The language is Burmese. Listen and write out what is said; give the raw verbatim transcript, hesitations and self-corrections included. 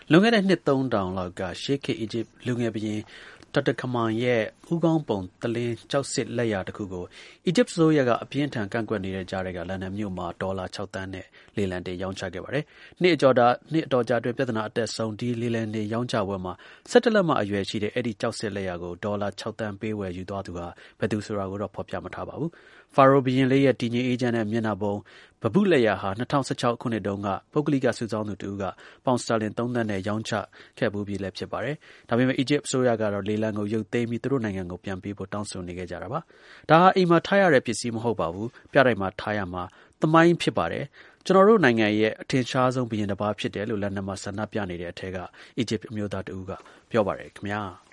လွန်ခဲ့တဲ့နှစ်သုံးထောင်လောက်ကရှေးခေတ်အီဂျစ်လူငယ်ဘုရင်တတခမန်ရဲ့ဦးခေါင်းပုံတလင်းကျောက်စစ်လက်ရာတစ်ခုကိုအီဂျစ်အစိုးရကအပြင်းထန်ကန့်ကွက်နေတဲ့ကြားတွေကလန်ဒန်မြို့မှာဒေါ်လာ၆သန်းနဲ့လေလံတင်ရောင်းချခဲ့ပါတယ်။နှစ်အကျော်တာနှစ်အတော်ကြာအတွင်းပြဿနာအတက်ဆုံးဒီလေလံတင်ရောင်းချပွဲမှာ၁၁လက်မှအရွယ်ရှိတဲ့အဲ့ဒီကျောက်စစ်လက်ရာကိုဒေါ်လာ၆သန်းပေးဝယ်ယူသွားသူဟာဘယ်သူဆိုတာကိုတော့ဖော်ပြမထားပါဘူး။ဖာရိုဘုရင်လေးရဲ့တည်ငြိမ်အေးချမ်းတဲ့မျက်နှာပုံဘပုလက်ရာဟာ၂၀၁၆ခုနှစ်တုန်းကပုဂ္ဂလိကစုဆောင်းသူတူကပေါင်စတာလင်၃သန်းနဲ့ရောင်းချခဲ့ဘူးပြီလည်းဖြစ်ပါတယ်။ဒါပေမဲ့အီဂျစ်အစိုးရကတော့လေလံကိုရုပ်သိမ်းပြီးသူတို့နိုင်ငံကိုပြန်ပေးဖို့တောင်းဆိုနေခဲ့ကြတာပါ။ဒါဟာအိမ်မှာထားရတဲ့ပစ္စည်းမဟုတ်ပါဘူး။ပြတိုက်မှာထားရမှာသမိုင်းဖြစ်ပါတယ်။ကျွန်တော်တို့နိုင်ငံရဲ့အထင်ရှားဆုံးဘုရင်တစ်ပါးဖြစ်တယ်လို့လန်ဒန်မှာဆန္ဒပြနေတဲ့အထက်ကအီဂျစ်အမျိုးသားတူကပြောပါတယ်ခင်ဗျာ။